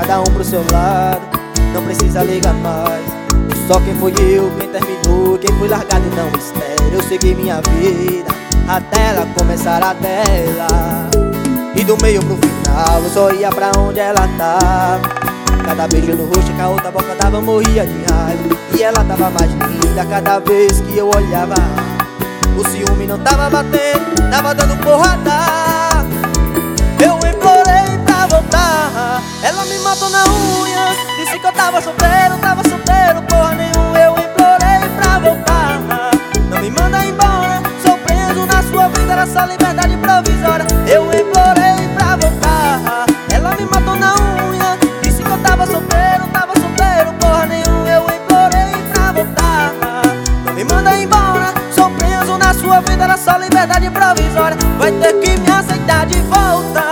cada um pro seu lado, não precisa ligar mais. Só quem foi eu, quem terminou, quem foi largado e não espera. Eu segui minha vida até ela começar a dela. E do meio pro final eu só ia pra onde ela tava. Cada beijo no rosto que a outra boca dava, eu morria de raiva. E ela tava mais linda cada vez que eu olhava. O ciúme não tava batendo, tava dando porrada. Eu implorei pra voltar, ela me matou na unha. Disse que eu tava solteiro, porra nenhuma. Eu implorei pra voltar, não me manda embora. Sou preso na sua vida, era só liberdade provisória. Eu implorei pra voltar, ela me matou na unha. Disse que eu tava solteiro, porra nenhuma. Eu implorei pra voltar, não me manda embora. Sou preso na sua vida, era só liberdade provisória. Vai ter que me aceitar de volta.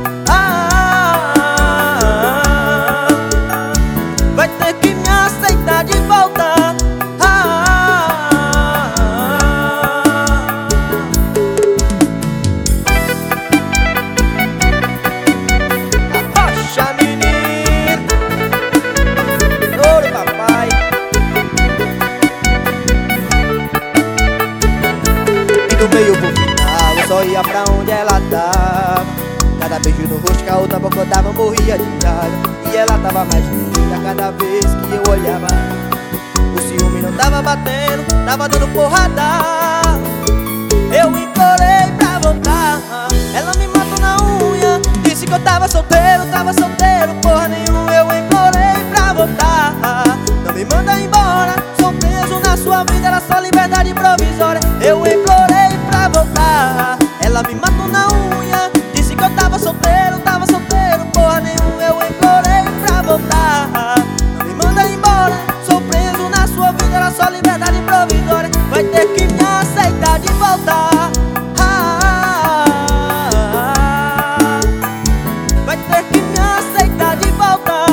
Vai ter que me aceitar de volta. Arrocha, menino, ouro, papai. E do meio pro final eu só ia pra onde ela tava. Cada beijo no rosto que a outra boca dava, eu morria de raiva. E ela tava mais linda cada vez que eu olhava. O ciúme não tava batendo, tava dando porrada. Eu implorei pra voltar, ela me matou na unha. Disse que eu tava solteiro, porra nenhuma. Eu implorei pra voltar, não me manda embora. Sou preso na sua vida, era só liberdade provisória. Eu implorei pra voltar, ela me matou na unha. Disse que eu tava solteiro, porra nenhuma. Eu implorei pra voltar, não me manda embora. Sou preso na sua vida, era só liberdade provisória. Vai ter que me aceitar de volta. Vai ter que me aceitar de volta.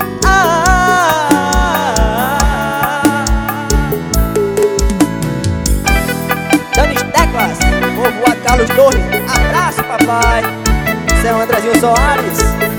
Danis Teclas, povoado Carlos Torres. Abraço, papai. Esse é o Andrezinho Soares.